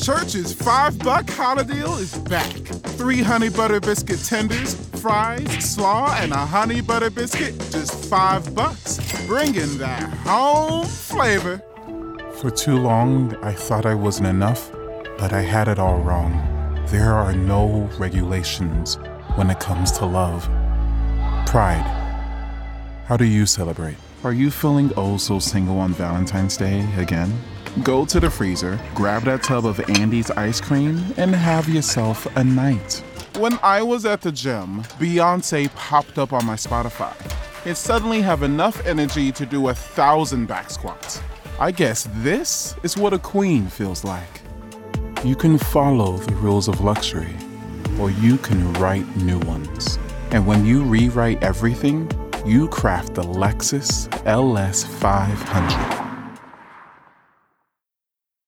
Church's $5 holiday deal is back. 3 honey butter biscuit tenders, fries, slaw, and a honey butter biscuit, just $5. Bringing that home flavor. For too long, I thought I wasn't enough, but I had it all wrong. There are no regulations when it comes to love. Pride. How do you celebrate? Are you feeling oh so single on Valentine's Day again? Go to the freezer, grab that tub of Andy's ice cream, and have yourself a night. When I was at the gym, Beyoncé popped up on my Spotify. It suddenly have enough energy to do 1,000 back squats. I guess this is what a queen feels like. You can follow the rules of luxury, or you can write new ones. And when you rewrite everything, you craft the Lexus LS 500.